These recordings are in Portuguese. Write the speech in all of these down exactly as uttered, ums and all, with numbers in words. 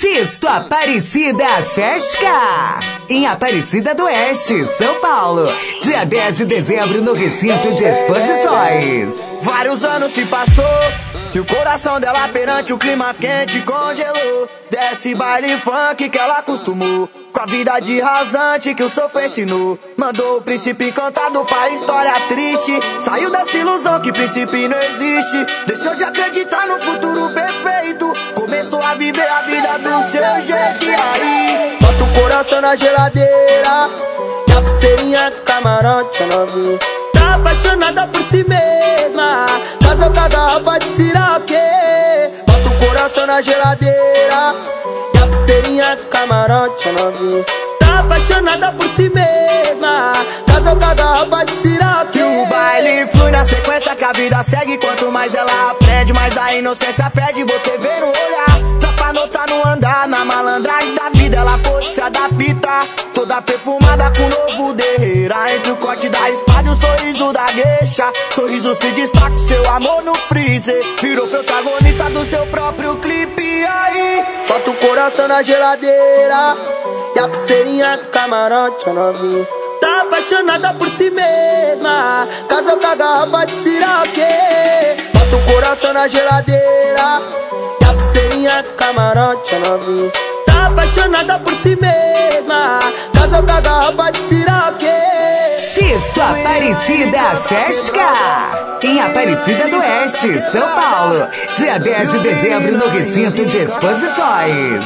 Sexto Aparecida Festa, em Aparecida do Oeste, São Paulo, dia dez de dezembro no recinto de exposições. Vários anos se passou e o coração dela perante o clima quente congelou. Desce baile funk que ela acostumou, com a vida de rasante que o sofá ensinou. Mandou o príncipe encantado pra história triste. Saiu dessa ilusão que príncipe não existe. Deixou de acreditar no futuro perfeito. Começou a viver a vida do seu jeito. E aí, bota o coração na geladeira e a pulseirinha do camarote é novinha. Tá apaixonada por si mesma, casou com a garrafa de siroque. Bota o coração na geladeira e a pulseirinha do camarote é novinha. Tá apaixonada por si mesma, casou com a garrafa de siroque. E o baile flui na sequência que a vida segue. Quanto mais ela aprende, mais a inocência perde. Você vê no olhar, dá pra notar no andar. Na malandragem da vida ela pôde se adaptar. Toda perfumada com novo derreira. Entre o corte da espada e o sorriso da gueixa. Sorriso se destaca, seu amor no freezer. Virou protagonista do seu próprio clipe. E aí, bota o coração na geladeira e a pulseirinha do camarote é novinha. Tá apaixonada por si mesma, casou com a garrafa de siroque. Bota o coração na geladeira e a pulseirinha do camarote é novinha. Tá apaixonada por si mesma, casou com a garrafa de siroque. Sexto Aparecida Festa, em Aparecida do Oeste, São Paulo, dia dez de dezembro no recinto de exposições.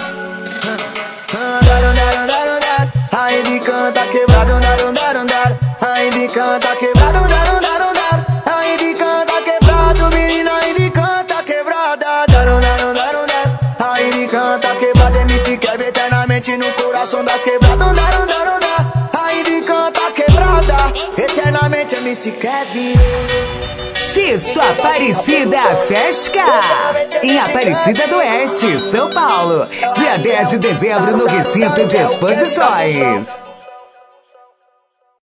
Ainda encanta quebrado, ainda encanta quebrado, ainda encanta quebrado, menina, ainda encanta quebrada. Ainda encanta quebrada, M C Kevin eternamente no coração das quebradas. Ainda encanta quebrada, eternamente M C Kevin. Sexto Aparecida Festa, em Aparecida do Oeste, São Paulo, dia dez de dezembro no recinto de exposições.